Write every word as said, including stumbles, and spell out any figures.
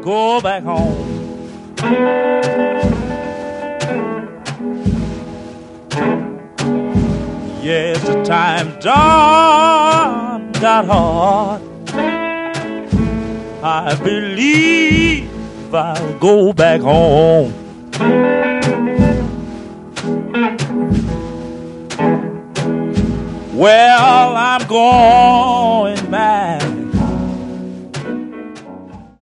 go back home. Yes, the time done got hard. I believe I'll go back home. Well, I'm gone